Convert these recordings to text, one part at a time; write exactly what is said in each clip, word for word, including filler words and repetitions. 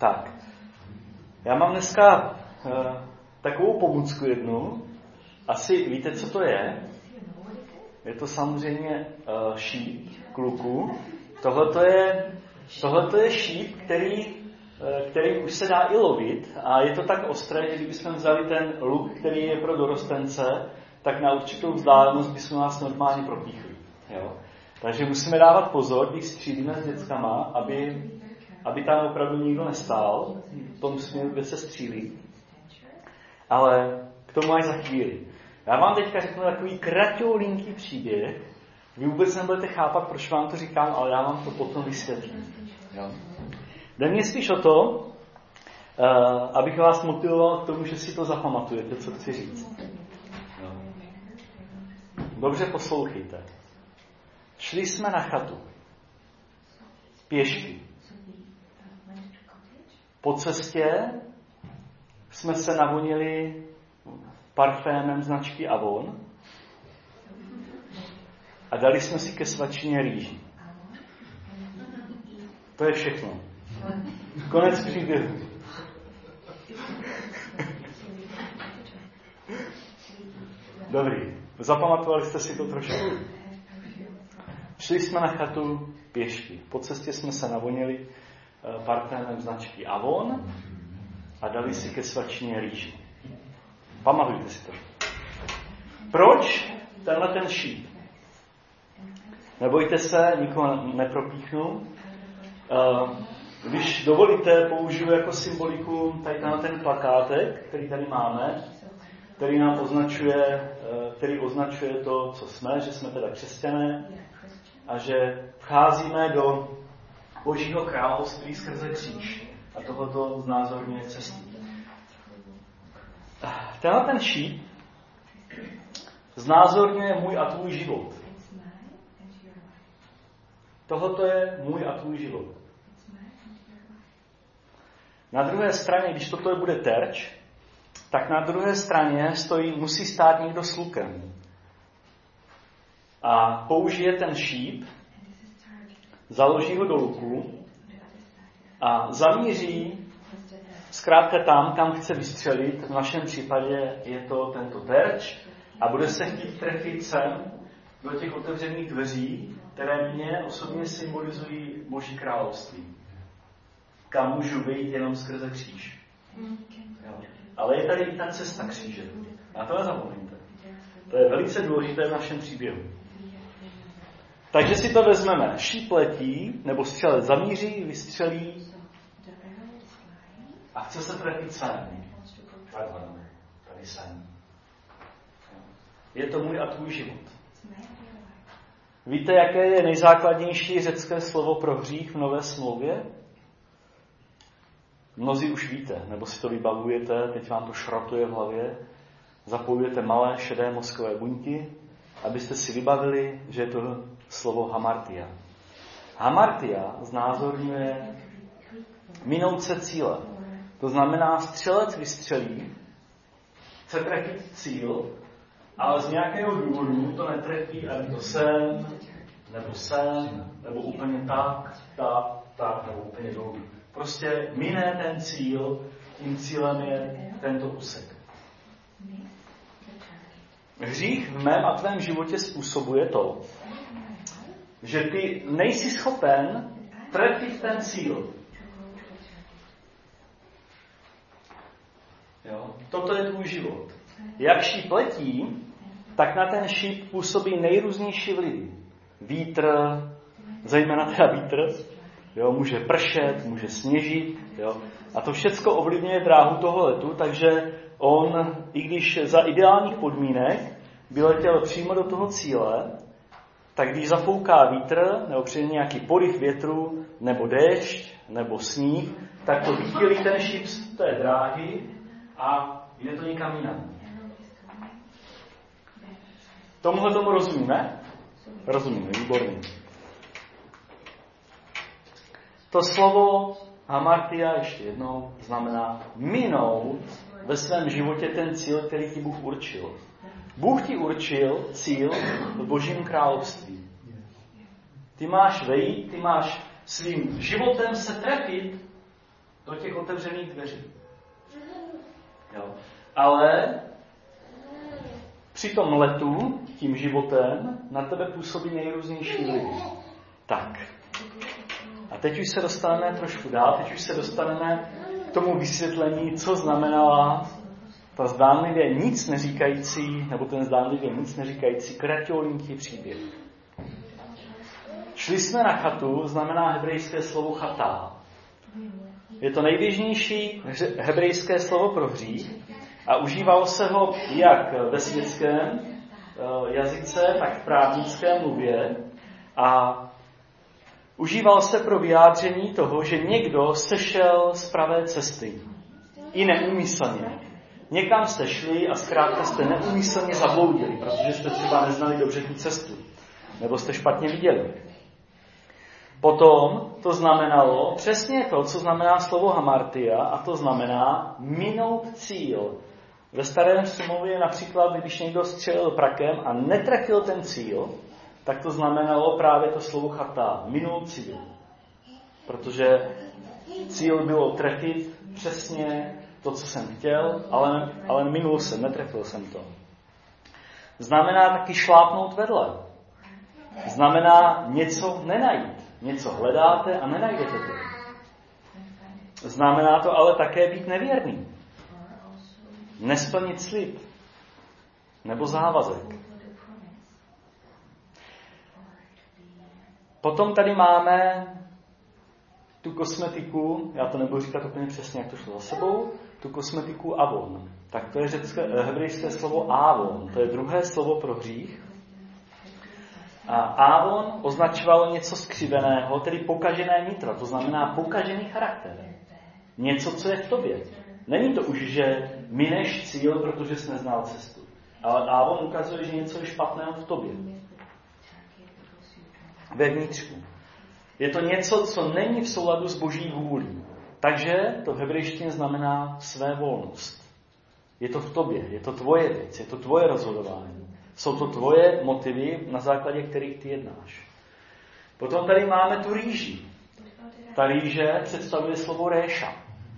Tak. Já mám dneska uh, takovou pomůcku jednu. Asi víte, co to je? Je to samozřejmě uh, šíp kluku. Tohle je, tohleto je šíp, který, uh, který už se dá i lovit. A je to tak ostré, že kdybychom vzali ten luk, který je pro dorostence, tak na určitou vzdálenost bychom nás normálně propíchli. Jo? Takže musíme dávat pozor, když střílíme s dětskama, aby, aby tam opravdu nikdo nestál v tom směru, kde se střílí. Ale k tomu až za chvíli. Já vám teďka řeknu takový kratoolinký příběh. Vy vůbec nebudete chápat, proč vám to říkám, ale já vám to potom vysvětlím. Jo? Jde mě spíš o to, uh, abych vás motivoval k tomu, že si to zapamatujete, co chci říct. Jo? Dobře poslouchejte. Šli jsme na chatu. Pěšky. Po cestě jsme se navonili parfémem značky Avon a dali jsme si ke svačině rýži. To je všechno. Konec příběhu. Dobrý. Zapamatovali jste si to trošku? Šli jsme na chatu pěšky. Po cestě jsme se navonili parfémem značky Avon a dali si ke svačině rýži. Pamatujte si to. Proč tenhle ten šíp? Nebojte se, nikoho nepropíchnu. Když dovolíte, použiju jako symboliku tady na ten plakátek, který tady máme, který nám označuje, který označuje to, co jsme, že jsme teda křesťané a že vcházíme do Božího království skrze kříž. A tohoto znázorňuje cestu. Tenhle ten šíp znázorňuje můj a tvůj život. Tohoto je můj a tvůj život. Na druhé straně, když toto bude terč, tak na druhé straně stojí, musí stát někdo s lukem. A použije ten šíp, založí ho do luku a zamíří zkrátka tam, kam chce vystřelit. V našem případě je to tento terč a bude se chtít trefit sem do těch otevřených dveří, které mě osobně symbolizují Boží království. Kam můžu vyjít jenom skrze kříž. Jo. Ale je tady i ta cesta kříže. A to nezapomeňte. To je velice důležité v našem příběhu. Takže si to vezmeme. Šíp letí, nebo střelec zamíří, vystřelí a chce se trefit sem. Takhle, tady sem. Je to můj a tvůj život. Víte, jaké je nejzákladnější řecké slovo pro hřích v Nové smlouvě? Mnozí už víte, nebo si to vybavujete, teď vám to šrotuje v hlavě. Zapojujete malé šedé mozkové buňky, abyste si vybavili, že je to slovo hamartia. Hamartia znázorňuje minout se cíle. To znamená, střelec vystřelí, chce trefit cíl, ale z nějakého důvodu to netrefí ani to sem, nebo sem, nebo úplně tak, tak, tak, nebo úplně dolů. Prostě mine ten cíl, tím cílem je tento úsek. Hřích v mém a tvém životě způsobuje to, že ty nejsi schopen trefit ten cíl. Jo? Toto je tvůj život. Jak šíp letí, tak na ten šíp působí nejrůznější vlivy. Vítr, zejména teda vítr, jo, může pršet, může sněžit, jo, a to všecko ovlivňuje dráhu toho letu, takže on, i když za ideálních podmínek by letěl přímo do toho cíle, tak když zafouká vítr, nebo přijde nějaký poryv větru, nebo déšť, nebo sníh, tak to vychýlí ten šíp z té dráhy a jde to někam jinam. Tomuhle tomu rozumíme? Rozumíme, výborně. To slovo hamartia, ještě jednou, znamená minout ve svém životě ten cíl, který ti Bůh určil. Bůh ti určil cíl v Božím království. Ty máš vejít, ty máš svým životem se trefit do těch otevřených dveří. Jo. Ale při tom letu, tím životem, na tebe působí nejrůznější vlivy. Tak. A teď už se dostaneme trošku dál, teď už se dostaneme k tomu vysvětlení, co znamenala ta zdánlivě nic neříkající, nebo ten zdánlivě nic neříkající kratolinky příběh. Šli jsme na chatu, znamená hebrejské slovo chatá. Je to nejběžnější hebrejské slovo pro hřích a užívalo se ho jak ve světském jazyce, tak v právnické mluvě a užíval se pro vyjádření toho, že někdo sešel z pravé cesty. I neúmyslně. Někam jste šli a zkrátka jste neúmyslně zabloudili, protože jste třeba neznali dobře tu cestu. Nebo jste špatně viděli. Potom to znamenalo přesně to, co znamená slovo hamartia, a to znamená minout cíl. Ve starém smlouvě například, když někdo střelil prakem a netrefil ten cíl, tak to znamenalo právě to slovo chatá, minul cíl. Protože cíl bylo trefit přesně to, co jsem chtěl, ale, ale minul jsem, netrefil jsem to. Znamená taky šlápnout vedle. Znamená něco nenajít. Něco hledáte a nenajdete to. Znamená to ale také být nevěrný. Nesplnit slib. Nebo závazek. Potom tady máme tu kosmetiku, já to nebudu říkat úplně přesně, jak to šlo za sebou, tu kosmetiku avon. Tak to je řecké, hebrejské slovo avon. To je druhé slovo pro hřích. A avon označovalo něco skřiveného, tedy pokažené nitro, to znamená pokažený charakter. Něco, co je v tobě. Není to už, že mineš cíl, protože jsi neznal cestu. Ale avon ukazuje, že něco je špatného v tobě. Vevnitřku. Je to něco, co není v souladu s Boží vůlí. Takže to v hebrejštině znamená své volnost. Je to v tobě, je to tvoje věc, je to tvoje rozhodování. Jsou to tvoje motivy, na základě kterých ty jednáš. Potom tady máme tu rýži. Ta rýže představuje slovo réša.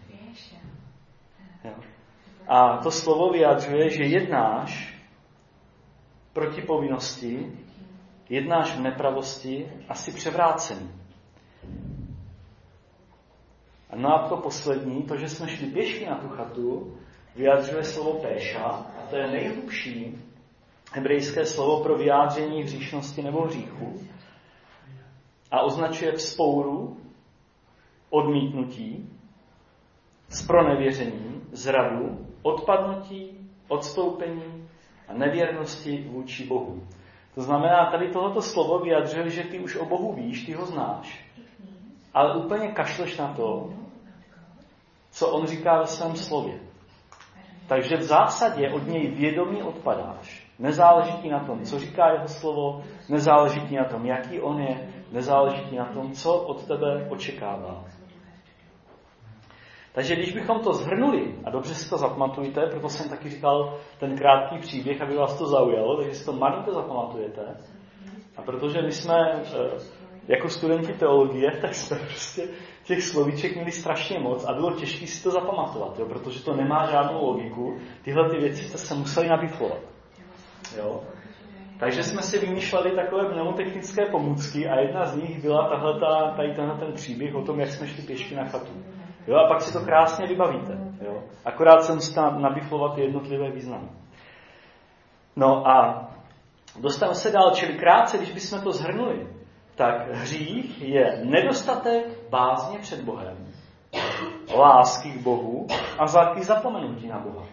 Jo. A to slovo vyjadřuje, že jednáš proti povinnosti, jednáš v nepravosti a jsi převrácený. No a to poslední, to, že jsme šli pěšky na tu chatu, vyjadřuje slovo péša, a to je nejhlubší hebrejské slovo pro vyjádření hříšnosti nebo hříchu a označuje vzpouru, odmítnutí, zpronevěření, zradu, odpadnutí, odstoupení a nevěrnosti vůči Bohu. To znamená, tady tohoto slovo vyjadřuje, že ty už o Bohu víš, ty ho znáš, ale úplně kašleš na to, co on říká ve svém slově. Takže v zásadě od něj vědomě odpadáš. Nezáleží ti na tom, co říká jeho slovo, nezáleží ti na tom, jaký on je, nezáleží ti na tom, co od tebe očekává. Takže když bychom to shrnuli, a dobře si to zapamatujte, proto jsem taky říkal ten krátký příběh, aby vás to zaujalo, takže si to malinko zapamatujete. A protože my jsme jako studenti teologie, tak jsme prostě těch slovíček měli strašně moc a bylo těžké si to zapamatovat, jo, protože to nemá žádnou logiku. Tyhle ty věci jste se museli nabiflovat. Jo. Takže jsme si vymýšleli takové pneumotechnické pomůcky a jedna z nich byla tahleta, tady tenhle ten příběh o tom, jak jsme šli pěšky na chatu. Jo, a pak si to krásně vybavíte. Jo. Akorát se musíte nabiflovat jednotlivé významy. No a dostaneme se dál, čili krátce, když bychom to shrnuli, tak hřích je nedostatek bázně před Bohem, lásky k Bohu a záky zapomenutí na Boha.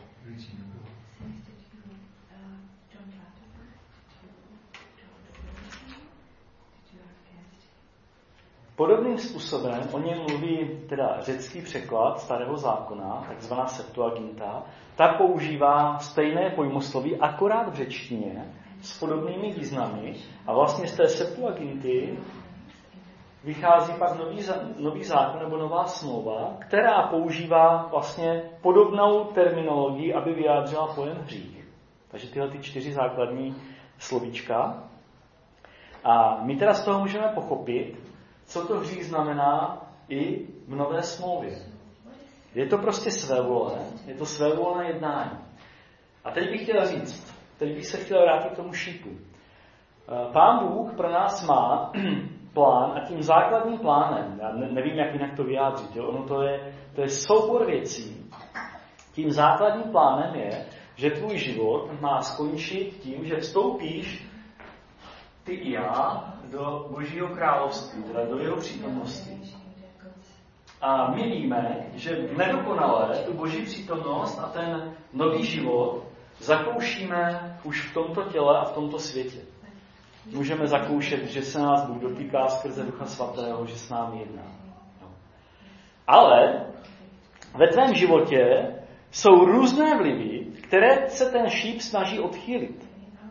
Podobným způsobem o něm mluví teda řecký překlad starého zákona, takzvaná Septuaginta. Ta používá stejné pojmosloví, akorát v řečtině, s podobnými významy. A vlastně z té Septuaginty vychází pak nový, nový zákon nebo nová smlouva, která používá vlastně podobnou terminologii, aby vyjádřila pojem hřích. Takže tyhle ty čtyři základní slovíčka. A my teda z toho můžeme pochopit, co to hřích znamená i v nové smlouvě. Je to prostě svévolné, je to svévolné jednání. A teď bych chtěl říct, teď bych se chtěl vrátit k tomu šípu. Pán Bůh pro nás má plán a tím základním plánem, já nevím, jak jinak to vyjádřit, jo? Ono to je, to je soubor věcí. Tím základním plánem je, že tvůj život má skončit tím, že vstoupíš ty i já do Božího království, teda do jeho přítomnosti. A my víme, že nedokonale tu Boží přítomnost a ten nový život zakoušíme už v tomto těle a v tomto světě. Můžeme zakoušet, že se nás Bůh dotýká skrze Ducha Svatého, že s námi jedná. Ale ve tvém životě jsou různé vlivy, které se ten šíp snaží odchýlit.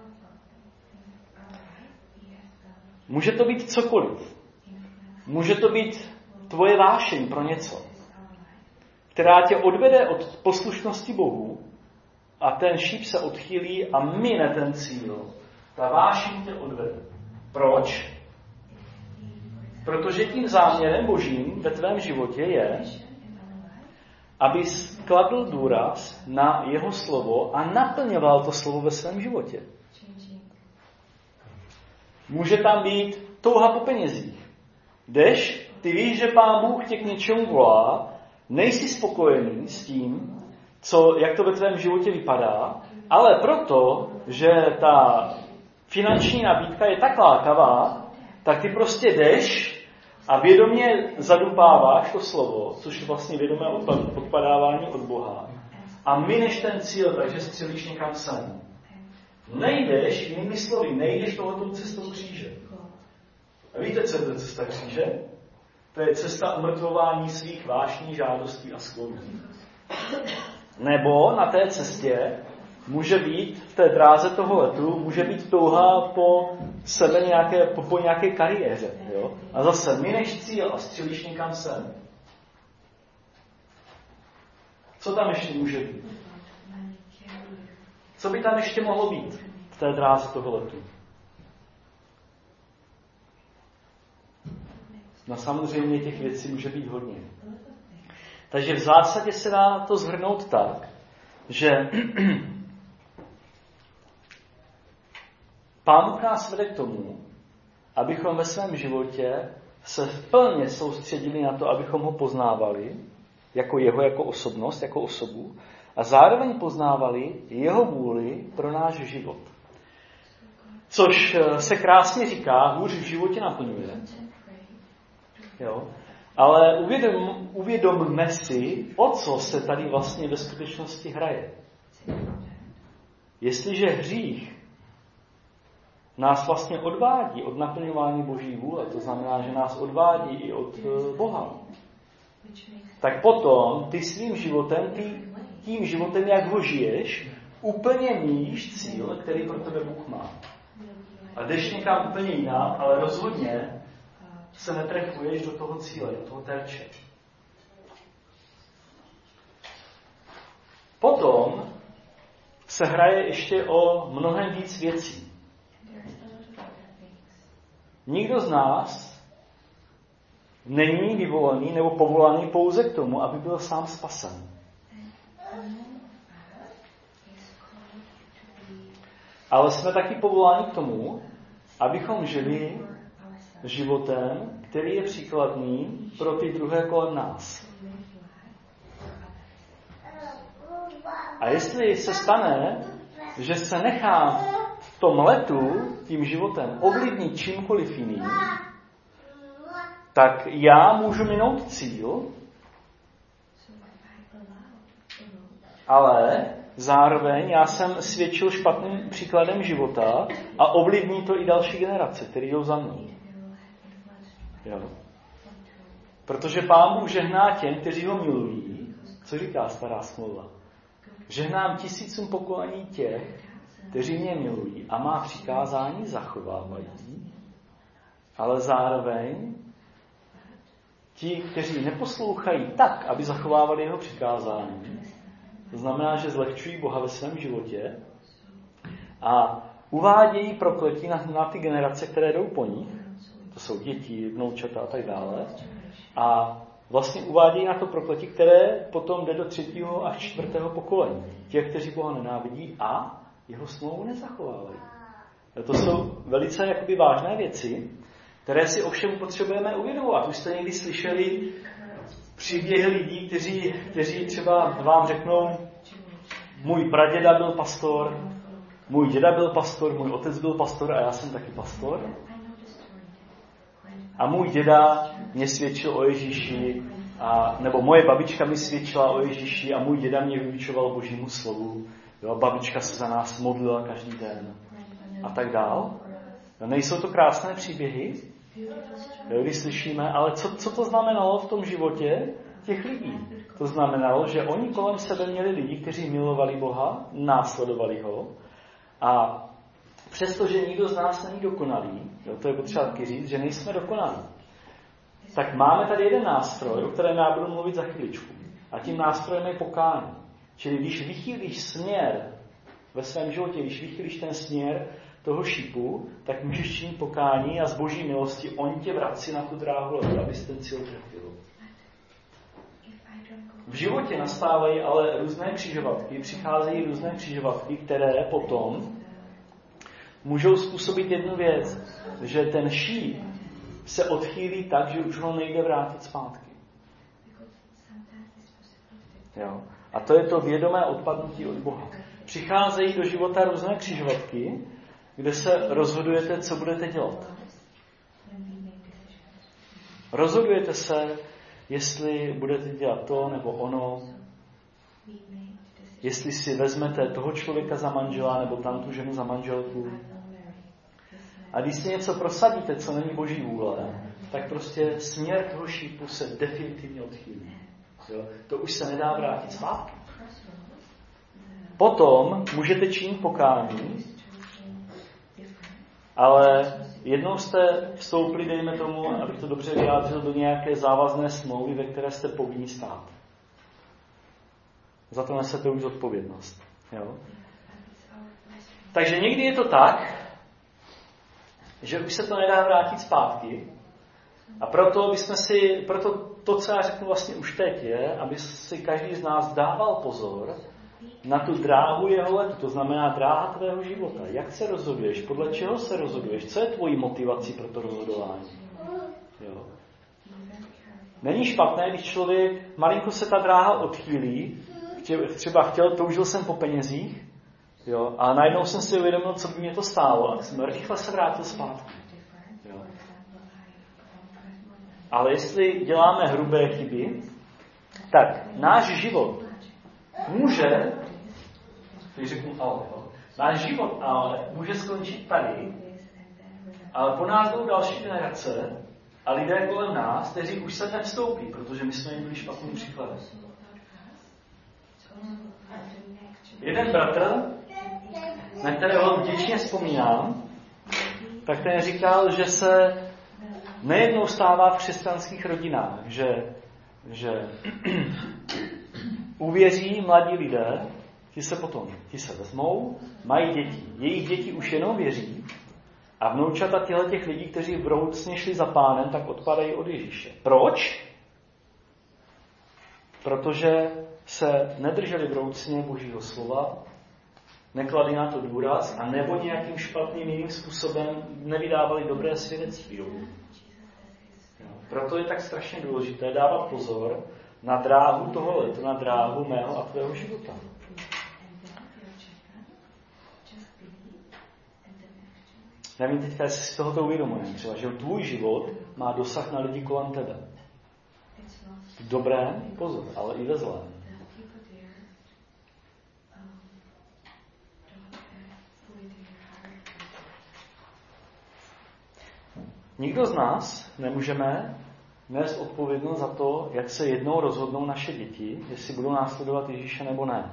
Může to být cokoliv. Může to být tvoje vášeň pro něco, která tě odvede od poslušnosti Bohu a ten šíp se odchýlí a mine ten cíl. Ta vášeň tě odvede. Proč? Protože tím záměrem Božím ve tvém životě je, abys kladl důraz na jeho slovo a naplňoval to slovo ve svém životě. Může tam být touha po penězích. Jdeš, ty víš, že Pán Bůh tě k něčemu volá, nejsi spokojený s tím, co, jak to ve tvém životě vypadá, ale proto, že ta finanční nabídka je tak lákavá, tak ty prostě jdeš a vědomě zadupáváš to slovo, což je vlastně vědomé odpadávání od Boha. A mineš ten cíl, takže střelíš někam sem. Nejdeš, jinými slovy, nejdeš tohoto cestou kříže. A víte, co je to cesta kříže? To je cesta umrtvování svých vášní, žádostí a sklonů. Nebo na té cestě může být, v té dráze toho letu, může být touha po sebe nějaké, po, po nějaké kariéře. Jo? A zase mineš cíl a střelíš někam sem. Co tam ještě může být? Co by tam ještě mohlo být v té dráze toho letu? No samozřejmě těch věcí může být hodně. Takže v zásadě se dá to shrnout tak, že Pán Bůh nás vede k tomu, abychom ve svém životě se plně soustředili na to, abychom ho poznávali, jako jeho, jako osobnost, jako osobu, a zároveň poznávali jeho vůli pro náš život. Což se krásně říká, hůř v životě naplňuje. Jo? Ale uvědom, uvědomme si, o co se tady vlastně ve skutečnosti hraje. Jestliže hřích nás vlastně odvádí od naplňování Boží vůle, to znamená, že nás odvádí i od Boha, tak potom ty svým životem, ty, tím životem, jak ho žiješ, úplně míjíš cíl, který pro tebe Bůh má. A jdeš někam úplně jinam, ale rozhodně se netrefuješ do toho cíle, do toho terče. Potom se hraje ještě o mnohem víc věcí. Nikdo z nás není vyvolený nebo povolaný pouze k tomu, aby byl sám spasen. Ale jsme taky povoláni k tomu, abychom žili životem, který je příkladný pro ty druhé kolem nás. A jestli se stane, že se nechám v tom letu tím životem ovlivnit čímkoliv jiným, tak já můžu minout cíl, ale zároveň já jsem svědčil špatným příkladem života a ovlivní to i další generace, který jdou za mnou. Jo. Protože Pán Bůh žehná těm, kteří ho milují. Co říká stará smlouva? Žehnám tisícům pokolení těch, kteří mě milují a má přikázání zachovávají, ale zároveň ti, kteří neposlouchají tak, aby zachovávali jeho přikázání, to znamená, že zlehčují Boha ve svém životě a uvádějí prokletí na, na ty generace, které jdou po nich, to jsou děti, vnoučata a tak dále, a vlastně uvádějí na to prokletí, které potom jde do třetího až čtvrtého pokolení. Těch, kteří Boha nenávidí a jeho smlouvu nezachovávají. To jsou velice jakoby vážné věci, které si ovšem potřebujeme uvědomovat. Už jste někdy slyšeli příběhy lidí, kteří, kteří třeba vám řeknou, můj praděda byl pastor, můj děda byl pastor, můj otec byl pastor a já jsem taky pastor. A můj děda mě svědčil o Ježíši, a, nebo moje babička mi svědčila o Ježíši a můj děda mě vyučoval Božímu slovu. Jo, babička se za nás modlila každý den. A tak dál. No, nejsou to krásné příběhy? Jo, když slyšíme, ale co, co to znamenalo v tom životě těch lidí? To znamenalo, že oni kolem sebe měli lidi, kteří milovali Boha, následovali ho a přestože nikdo z nás není dokonalý, jo, to je potřeba taky říct, že nejsme dokonalí, tak máme tady jeden nástroj, o kterém já budu mluvit za chviličku. A tím nástrojem je pokání. Čili když vychýlíš směr ve svém životě, když vychýlíš ten směr toho šípu, tak můžeš činit pokání a z Boží milosti on tě vrací na tu dráhu ledu, abys ten cíl trefil. V životě nastávají ale různé křižovatky, přicházejí různé křižovatky, které potom můžou způsobit jednu věc, že ten šíp se odchýlí tak, že už ho nejde vrátit zpátky. Jo. A to je to vědomé odpadnutí od Boha. Přicházejí do života různé křižovatky, kde se rozhodujete, co budete dělat. Rozhodujete se, jestli budete dělat to nebo ono, jestli si vezmete toho člověka za manžela nebo tam tu ženu za manželku. A když si něco prosadíte, co není Boží vůle, tak prostě směr toho šípu se definitivně odchýlí. Jo? To už se nedá vrátit zpátky. Potom můžete činit pokání, ale jednou jste vstoupili, dejme tomu, abych to dobře vyjádřil, do nějaké závazné smlouvy, ve které jste povinni stát. Za to nesete už zodpovědnost. Jo? Takže někdy je to tak, že už se to nedá vrátit zpátky a proto bychom si, proto to, co já řeknu vlastně už teď je, aby si každý z nás dával pozor na tu dráhu jeho letu, to znamená dráha tvého života. Jak se rozhoduješ? Podle čeho se rozhoduješ? Co je tvojí motivací pro to rozhodování? Jo. Není špatné, když člověk, malinko se ta dráha odchýlí, třeba chtěl, toužil jsem po penězích, jo, a najednou jsem si uvědomil, co by mě to stálo, a tak jsem rychle se vrátil zpátky. Jo. Ale jestli děláme hrubé chyby, tak náš život může, teď řeknu ale, jo, náš život ale může skončit tady, ale po nás jdou další generace a lidé kolem nás, kteří už se nevstoupí, protože my jsme jim byli špatným příkladem. Jeden bratr, na kterého vděčně vzpomínám, tak ten říkal, že se nejednou stává v křesťanských rodinách, že, že uvěří mladí lidé, ti se potom, ti se vezmou, mají děti. Jejich děti už jenom věří a vnoučata těchto těch lidí, kteří vroucně šli za Pánem, tak odpadají od Ježíše. Proč? Protože se nedrželi vroucně Božího slova, nekladli na to důraz a nebo nějakým špatným jiným způsobem nevydávali dobré svědectví. Proto je tak strašně důležité dávat pozor na dráhu toho letu, na dráhu mého a tvého života. Nevím teďka, jestli si tohoto uvědomujeme, třeba, že tvůj život má dosah na lidi kolem tebe. V dobrém, pozor, ale i ve zlém. Nikdo z nás nemůžeme nést odpovědnost za to, jak se jednou rozhodnou naše děti, jestli budou následovat Ježíše nebo ne.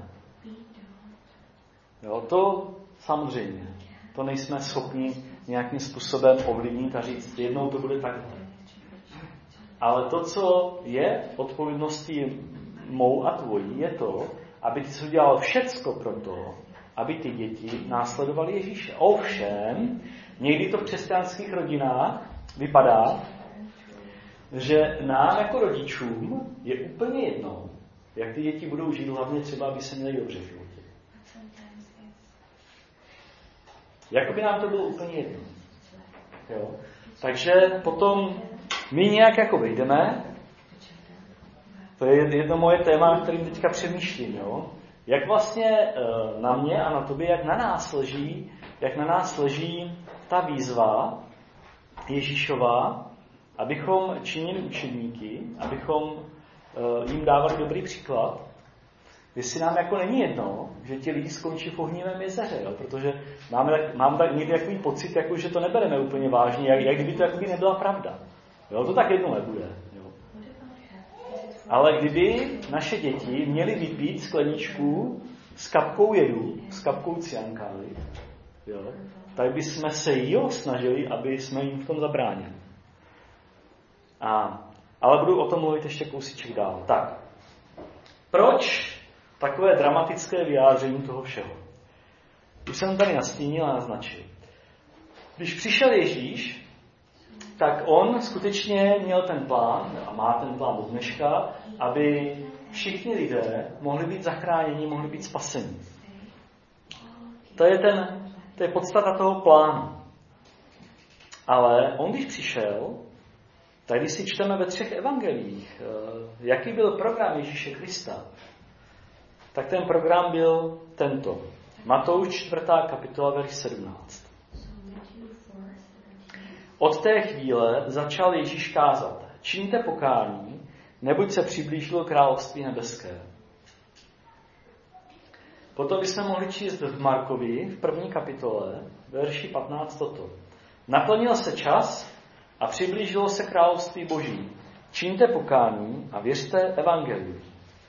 Jo, to samozřejmě. To nejsme schopni nějakým způsobem ovlivnit a říct, jednou to bude takhle. Ale to, co je odpovědností mou a tvojí, je to, aby ty jsi udělal všecko pro to, aby ty děti následovaly Ježíše. Ovšem, někdy to v křesťanských rodinách vypadá, že nám jako rodičům je úplně jedno, jak ty děti budou žít, hlavně třeba, aby se měli dobře v životě. Jakoby nám to bylo úplně jedno. Jo? Takže potom my nějak jako vyjdeme, to je jedno moje téma, kterým teďka přemýšlím, jo? Jak vlastně na mě a na tobě, jak na nás leží, jak na nás leží ta výzva Ježíšova, abychom činili učedníky, abychom jim dávali dobrý příklad, jestli nám jako není jedno, že ti lidi skončí v ohnivém jezeře, jo? Protože máme, mám tak někdy takový pocit, jako, že to nebereme úplně vážně, jak, jak kdyby to jakoby nebyla pravda. Jo? To tak jedno nebude. Jo? Ale kdyby naše děti měly vypít skleničku s kapkou jedu, s kapkou cyankály, jo? Tak bychom se jo snažili, aby jsme jim v tom zabránili. A, ale budu o tom mluvit ještě kousíček dál. Tak, proč takové dramatické vyjádření toho všeho? Už jsem tady nastínil a naznačil. Když přišel Ježíš, tak on skutečně měl ten plán, a má ten plán od dneška, aby všichni lidé mohli být zachráněni, mohli být spaseni. To je, ten, to je podstata toho plánu. Ale on, když přišel, tak když si čteme ve třech evangelích, jaký byl program Ježíše Krista, tak ten program byl tento. Matouš čtvrtá kapitola, verš sedmnáct. Od té chvíle začal Ježíš kázat. Čiňte pokání, neboť se přiblížilo království nebeské. Potom bychom mohli číst v Markovi, v první kapitole, verši patnáct toto. Naplnil se čas a přiblížilo se království Boží. Čiňte pokání a věřte evangeliu.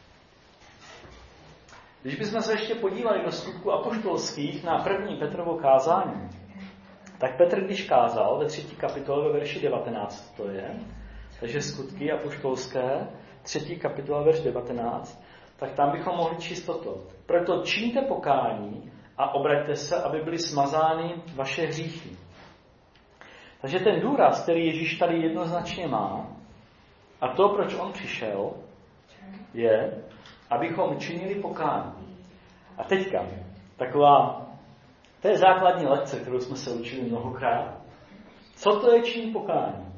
Když bychom se ještě podívali do skutků apoštolských na první Petrovo kázání, tak Petr, když kázal ve třetí kapitole ve verši devatenáct, to je, takže skutky apoštolské, třetí kapitola verš devatenáct, tak tam bychom mohli číst toto. Proto čiňte pokání a obraťte se, aby byly smazány vaše hříchy. Takže ten důraz, který Ježíš tady jednoznačně má, a to, proč on přišel, je, abychom činili pokání. A teďka, taková, to je základní lekce, kterou jsme se učili mnohokrát. Co to je čin pokání?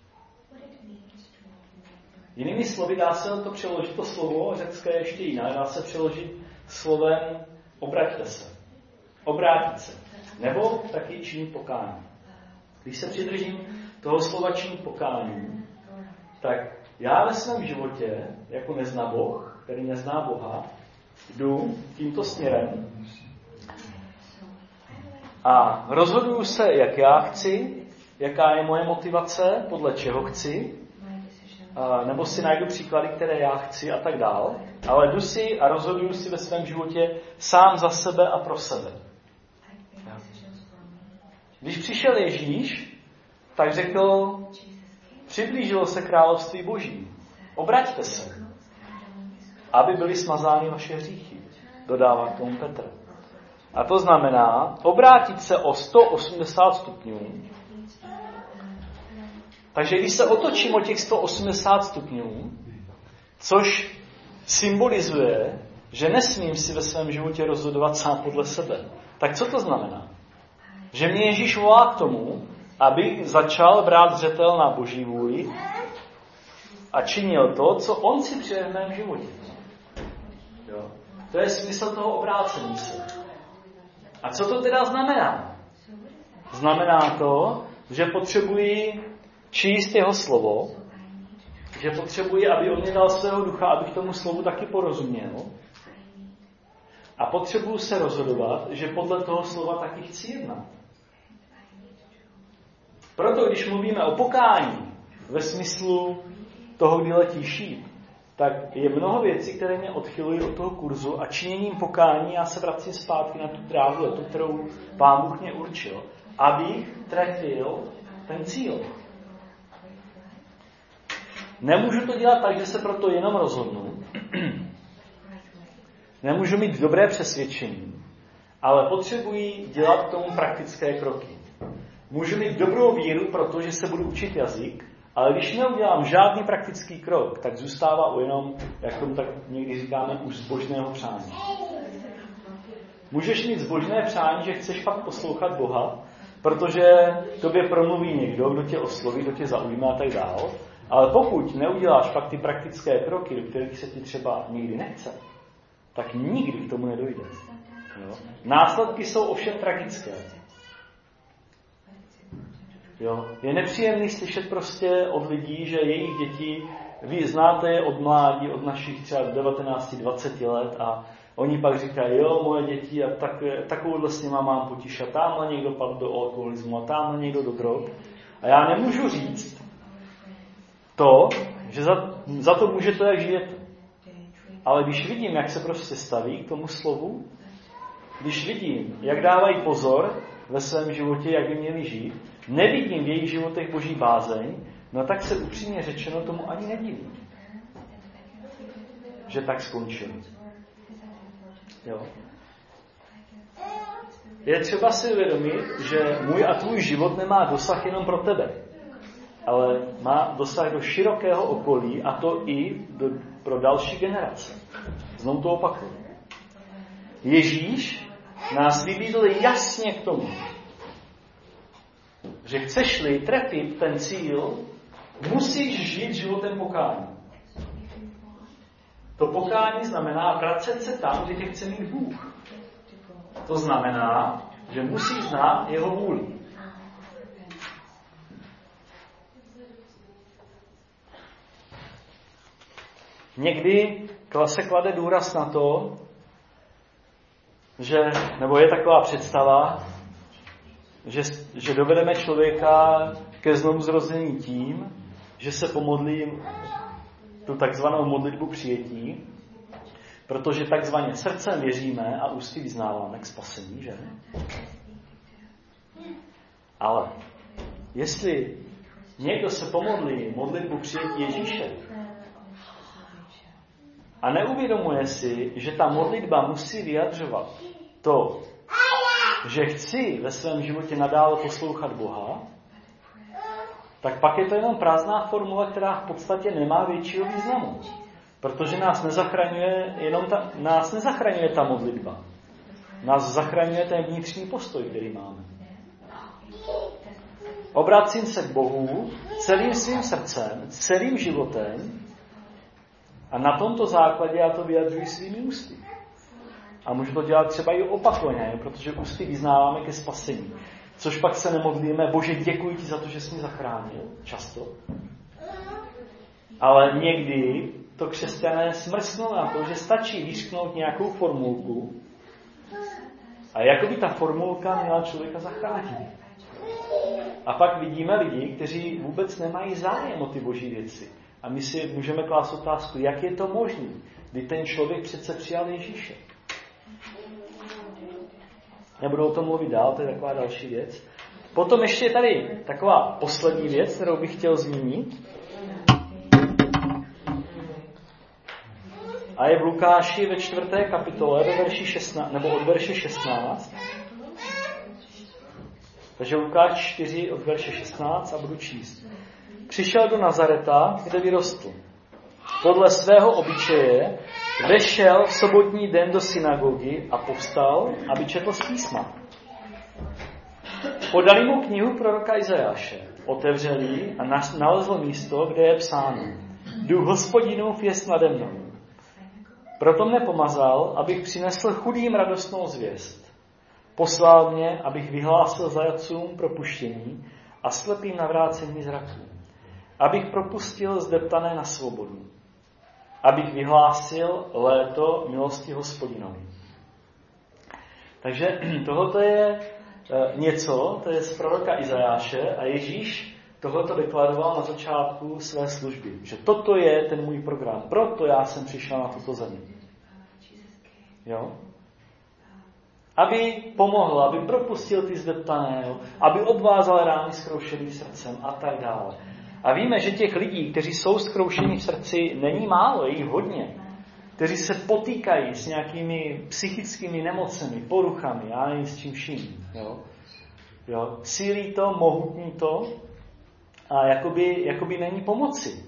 Jinými slovy, dá se to přeložit, to slovo řecké ještě jiné, dá se přeložit slovem obraťte se. Obrátit se. Nebo taky čin pokání. Když se přidržím toho slova čin pokání, tak já ve svém životě, jako nezná Boh, který nezná Boha, jdu tímto směrem a rozhoduju se, jak já chci, jaká je moje motivace, podle čeho chci, nebo si najdu příklady, které já chci a tak dál, ale jdu si a rozhoduju si ve svém životě sám za sebe a pro sebe. Když přišel Ježíš, tak řekl, přiblížilo se království Boží. Obraťte se, aby byly smazány vaše hříchy, dodává k tomu Petr. A to znamená obrátit se o sto osmdesát stupňů. Takže když se otočím o těch sto osmdesát stupňů, což symbolizuje, že nesmím si ve svém životě rozhodovat sám podle sebe. Tak co to znamená? Že mě Ježíš volá k tomu, aby začal brát zřetel na Boží vůli a činil to, co on si přeje v mém životě. Jo. To je smysl toho obrácení se. A co to teda znamená? Znamená to, že potřebuji číst jeho slovo, že potřebuji, aby on mě dal svého ducha, abych tomu slovu taky porozuměl. A potřebuji se rozhodovat, že podle toho slova taky chci jednat. Proto, když mluvíme o pokání ve smyslu toho, kdy letí šíp, tak je mnoho věcí, které mě odchylují od toho kurzu a činěním pokání já se vracím zpátky na tu dráhu letu, kterou Pán Bůh mě určil, abych trefil ten cíl. Nemůžu to dělat tak, že se proto jenom rozhodnu. Nemůžu mít dobré přesvědčení, ale potřebuji dělat k tomu praktické kroky. Můžu mít dobrou víru, protože se budu učit jazyk, Ale když neudělám žádný praktický krok, tak zůstává jenom, jak tomu tak někdy říkáme, už zbožného přání. Můžeš mít zbožné přání, že chceš fakt poslouchat Boha, protože tobě promluví někdo, kdo tě osloví, kdo tě zaujme a tak dál. Ale pokud neuděláš fakt ty praktické kroky, do kterých se ti třeba nikdy nechce, tak nikdy k tomu nedojde. Jo? Následky jsou ovšem tragické. Jo? Je nepříjemný slyšet prostě od lidí, že jejich děti, vy znáte je od mládí, od našich třeba devatenáct dvacet let a oni pak říkají, jo, moje děti, a tak, takovouhle s nima mám potiš a tamhle někdo padl do alkoholismu a tamhle někdo do drog. A já nemůžu říct to, že za, za to může to, jak žijete. Ale když vidím, jak se prostě staví k tomu slovu, když vidím, jak dávají pozor ve svém životě, jak by měli žít, nevidím v jejich životech Boží bázeň, no tak se upřímně řečeno tomu ani nedivím, že tak skončil. Jo. Je třeba si uvědomit, že můj a tvůj život nemá dosah jenom pro tebe, ale má dosah do širokého okolí a to i do, pro další generace. Znovu to opakuju. Ježíš nás vybídl jasně k tomu, že chceš-li trefit ten cíl, musíš žít životem pokání. To pokání znamená vracet se tam, kde tě chce mít Bůh. To znamená, že musíš znát jeho vůli. Někdy se klade důraz na to, že, nebo je taková představa, že, že dovedeme člověka ke znovuzrození tím, že se pomodlí tu takzvanou modlitbu přijetí, protože takzvaně srdcem věříme a ústy vyznáváme k spasení, že? Ale jestli někdo se pomodlí modlitbu přijetí Ježíše a neuvědomuje si, že ta modlitba musí vyjadřovat to, že chci ve svém životě nadále poslouchat Boha, tak pak je to jenom prázdná formule, která v podstatě nemá většího významu. Protože nás nezachraňuje jenom ta, nás nezachraňuje ta modlitba. Nás zachraňuje ten vnitřní postoj, který máme. Obracím se k Bohu celým svým srdcem, celým životem a na tomto základě já to vyjadřuji svými ústy. A můžu to dělat třeba i opakovaně, protože ústy vyznáváme ke spasení. Což pak se nemodlíme, Bože, děkuji ti za to, že jsi mě zachránil. Často. Ale někdy to křesťané smrsknou na to, že stačí vyřknout nějakou formulku a jako by ta formulka měla člověka zachránit. A pak vidíme lidi, kteří vůbec nemají zájem o ty boží věci. A my si můžeme klást otázku, jak je to možné, kdy ten člověk přece přijal Ježíše. Nebudu o tom mluvit dál, to je taková další věc. Potom ještě je tady taková poslední věc, kterou bych chtěl zmínit. A je v Lukáši ve čtvrté kapitole, ve verši šestnáct, nebo od verše šestnáct. Takže Lukáš čtyři od verše šestnáct a budu číst. Přišel do Nazareta, kde vyrostl. Podle svého obyčeje vešel v sobotní den do synagogy a povstal, aby četl z písma. Podali mu knihu proroka Izajáše. Otevřel ji a nalezl místo, kde je psáno. Duch Hospodinův jest nade mnou. Proto mne pomazal, abych přinesl chudým radostnou zvěst. Poslal mě, abych vyhlásil zajatcům propuštění a slepým navrácení zraků. Abych propustil zdeptané na svobodu. Abych vyhlásil léto milosti Hospodinovi. Takže tohoto je něco, to je z proroka Izajáše a Ježíš tohoto deklaroval na začátku své služby. Že toto je ten můj program, proto já jsem přišel na tuto zemi. Jo? Aby pomohl, aby propustil ty zdeptané, aby odvázal rány zkroušený srdcem a tak dále. A víme, že těch lidí, kteří jsou zkroušení v srdci, není málo, je jich hodně. Kteří se potýkají s nějakými psychickými nemocemi, poruchami, já nevím s čím vším. Jo? Jo? Sílí to, mohutní to. a jakoby, jakoby není pomoci.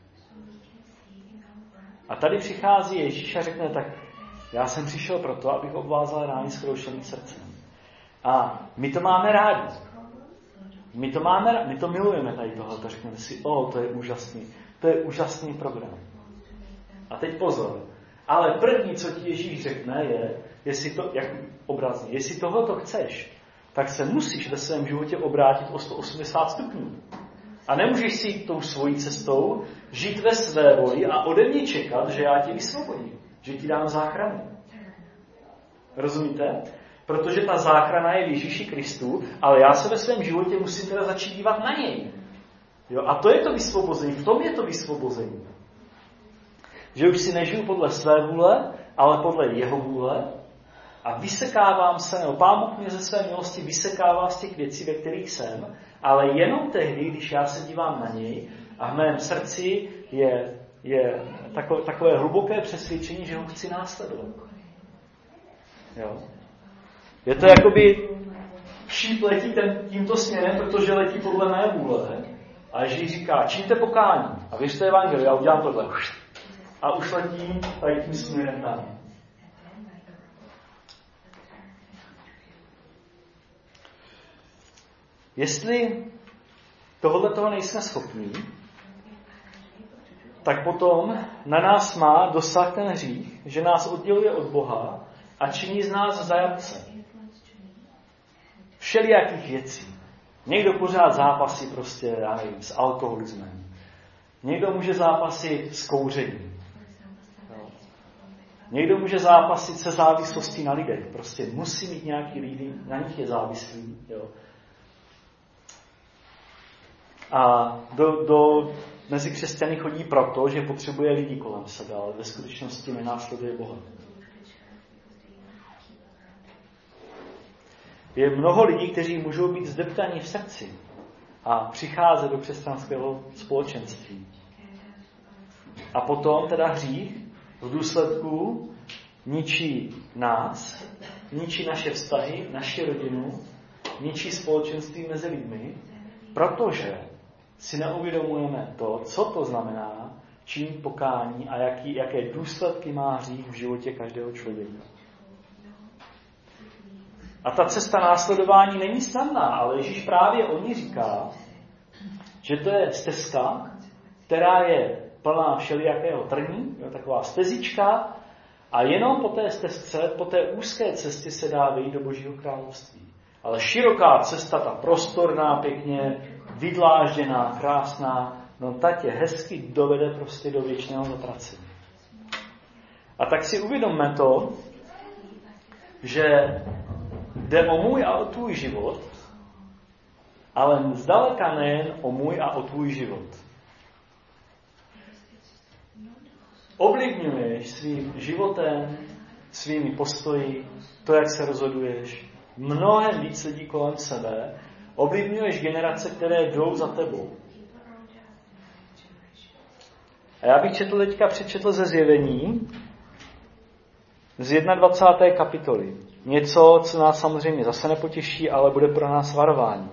A tady přichází Ježíš a řekne, tak já jsem přišel proto, abych obvázal rány zkroušeným srdcem. A my to máme rádi. My to máme, my to milujeme tady tohle, řekneme si, o, to je úžasný, to je úžasný program. A teď pozor, ale první, co ti Ježíš řekne, je, jestli to, jak obrazně, jestli tohoto chceš, tak se musíš ve svém životě obrátit o sto osmdesát stupňů. A nemůžeš si jít tou svojí cestou, žít ve své voli a ode mě čekat, že já tě vysvobodím, že ti dám záchranu. Rozumíte? Protože ta záchrana je v Ježíši Kristu, ale já se ve svém životě musím teda začít dívat na něj. Jo? A to je to vysvobození, v tom je to vysvobození. Že už si nežiju podle své vůle, ale podle jeho vůle a vysekávám se, nebo Pán Bůh mě ze své milosti vysekává z těch věcí, ve kterých jsem, ale jenom tehdy, když já se dívám na něj a v mém srdci je, je takové, takové hluboké přesvědčení, že ho chci následovat. Jo? Je to jakoby šíp letí ten, tímto směrem, protože letí podle mé vůle. A Ježíš říká, čiňte pokání a věřte evangeliu, já udělám tohle. A už letím tady tím směrem tam. Jestli tohle toho nejsme schopní, tak potom na nás má dosah ten hřích, že nás odděluje od Boha a činí z nás zajatce. Všelijakých věcí. Někdo pořád zápasí prostě, já nevím, s alkoholismem. Někdo může zápasit s kouřením. Jo. Někdo může zápasit se závislostí na lidech. Prostě musí mít nějaký lidi, na nich je závislý. Jo. A do, do, mezi křesťany chodí proto, že potřebuje lidi kolem sebe, ale ve skutečnosti nenásleduje Boha. Je mnoho lidí, kteří můžou být zdeptaní v srdci a přicházet do křesťanského společenství. A potom teda hřích v důsledku ničí nás, ničí naše vztahy, naši rodinu, ničí společenství mezi lidmi, protože si neuvědomujeme to, co to znamená činit pokání a jaký, jaké důsledky má hřích v životě každého člověka. A ta cesta následování není snadná, ale Ježíš právě o ní říká, že to je stezka, která je plná všelijakého trní, taková stezička, a jenom po té stezce, po té úzké cestě se dá vejít do Božího království. Ale široká cesta, ta prostorná, pěkně vydlážděná, krásná, no ta tě hezky dovede prostě do věčného zatracení. A tak si uvědomme to, že jde o můj a o tvůj život, ale zdaleka nejen o můj a o tvůj život. Ovlivňuješ svým životem, svými postoji, to, jak se rozhoduješ, mnohem víc lidí kolem sebe, ovlivňuješ generace, které jdou za tebou. A já bych četl teďka, přečetl ze Zjevení, z dvacáté první kapitoly. Něco, co nás samozřejmě zase nepotěší, ale bude pro nás varování.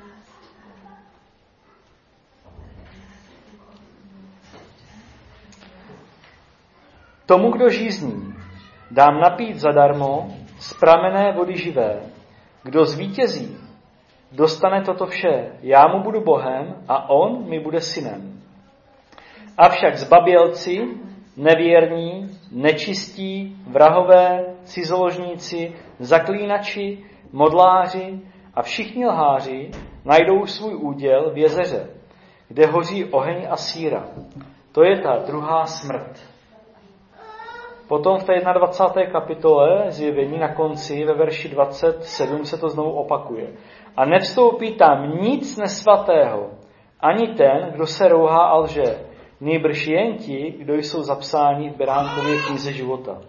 Tomu, kdo žízní, dám napít zadarmo z pramenné vody živé. Kdo zvítězí, dostane toto vše. Já mu budu Bohem a on mi bude synem. Avšak zbabělci, nevěrní, nečistí, vrahové, cizoložníci, zaklínači, modláři a všichni lháři najdou svůj úděl v jezeře, kde hoří oheň a síra. To je ta druhá smrt. Potom v té dvacáté první kapitole Zjevení na konci ve verši dvacet sedm se to znovu opakuje. A nevstoupí tam nic nesvatého, ani ten, kdo se rouhá a lže, nýbrž jen ti, kdo jsou zapsáni v Beránkově knize života.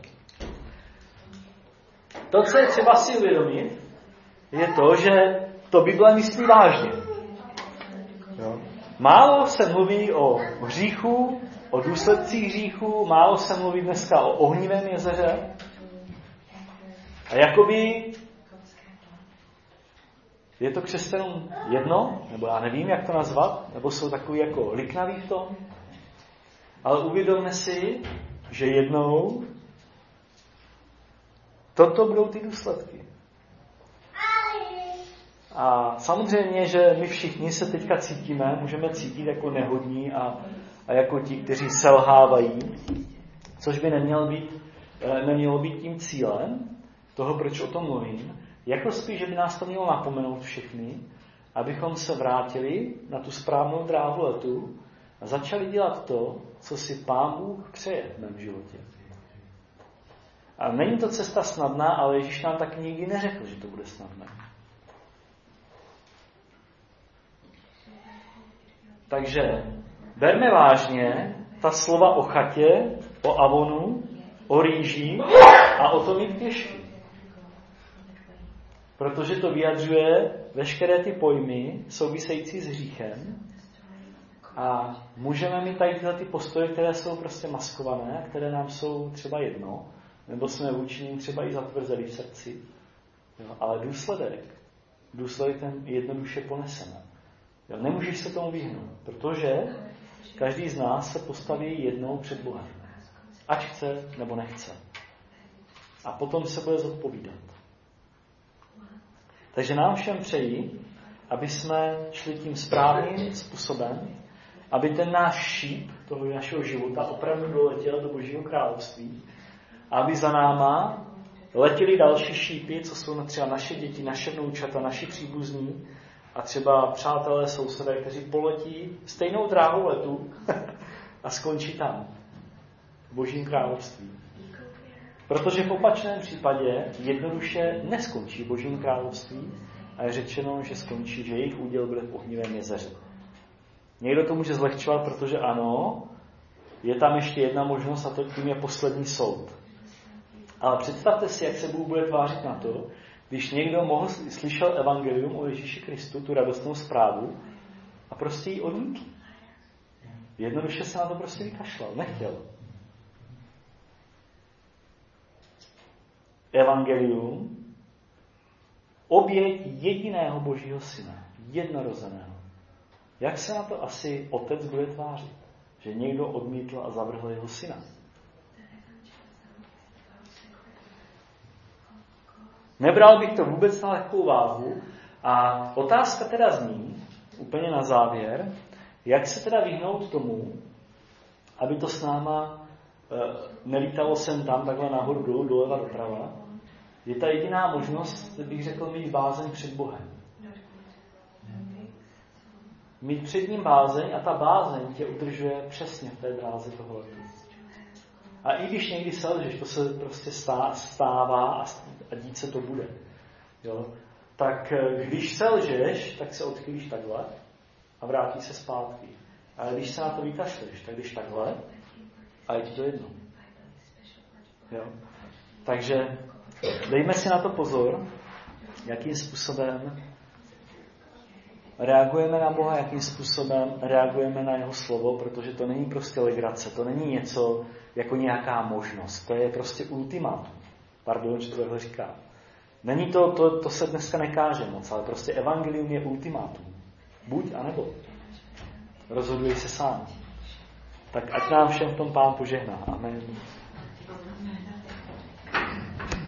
To, co je třeba si uvědomit, je to, že to Bible myslí vážně. Jo? Málo se mluví o hříchu, o důsledcích hříchu, málo se mluví dneska o ohnivém jezeře. A jakoby Je to křesťanům jedno, nebo já nevím, jak to nazvat, nebo jsou takový jako liknaví v tom, ale uvědomme si, že jednou toto budou ty důsledky. A samozřejmě, že my všichni se teďka cítíme, můžeme cítit jako nehodní a, a jako ti, kteří selhávají, což by nemělo být, nemělo být tím cílem toho, proč o tom mluvím. Jako spíš, že by nás to mělo napomenout všechny, abychom se vrátili na tu správnou dráhu letu a začali dělat to, co si Pán Bůh přeje v mém životě. A není to cesta snadná, ale Ježíš nám taky nikdy neřekl, že to bude snadné. Takže berme vážně ta slova o chatě, o Avonu, o rýži a o tom mít pěšky. Protože to vyjadřuje veškeré ty pojmy související s hříchem a můžeme mít tady tyhle ty postoje, které jsou prostě maskované, které nám jsou třeba jedno, nebo jsme vůči nim třeba i zatvrzeli v srdci. Jo, ale důsledek, důsledek ten jednoduše poneseme. Jo, nemůžeš se tomu vyhnout, protože každý z nás se postaví jednou před Bohem. Ať chce, nebo nechce. A potom se bude zodpovídat. Takže nám všem přeji, aby jsme šli tím správným způsobem, aby ten náš šíp toho našeho života opravdu doletěl do Božího království, aby za náma letěli další šípy, co jsou třeba naše děti, naše vnoučata, naši příbuzní a třeba přátelé, sousedé, kteří poletí stejnou dráhou letu a skončí tam, v Božím království. Protože v opačném případě jednoduše neskončí v Božím království a je řečeno, že skončí, že jejich úděl bude v ohnivém jezeře. Někdo to může zlehčovat, protože ano, je tam ještě jedna možnost a to tím je poslední soud. Ale představte si, jak se Bůh bude tvářit na to, když někdo mohl, slyšel evangelium o Ježíši Kristu, tu radostnou zprávu a prostě ji odmítl. Jednoduše se na to prostě vykašlal, nechtěl. Evangelium, oběť jediného Božího syna, jednorozeného. Jak se na to asi otec bude tvářit? Že někdo odmítl a zavrhl jeho syna. Nebral bych to vůbec na lehkou váhu a otázka teda zní, úplně na závěr, jak se teda vyhnout tomu, aby to s náma nelítalo sem tam, takhle nahoru dolů, doleva doprava. Je ta jediná možnost, bych řekl, mít bázeň před Bohem. Mít před ním bázeň a ta bázeň tě udržuje přesně v té dráze toho letu. A i když někdy selžeš, to se prostě stává a dít se to bude. Jo? Tak když selžeš, tak se odchylíš takhle a vrátíš se zpátky. Ale když se na to vykašleš, tak když takhle, a je ti to jedno. Jo? Takže dejme si na to pozor, jakým způsobem reagujeme na Boha, jakým způsobem reagujeme na jeho slovo, protože to není prostě legrace, to není něco jako nějaká možnost, to je prostě ultimátum. Pardon, že to takhle říkám. Není to, to, to se dneska nekáže moc, ale prostě evangelium je ultimátum. Buď a nebo. Rozhoduj se sám. Tak ať nám všem v tom Pán požehná. Amen.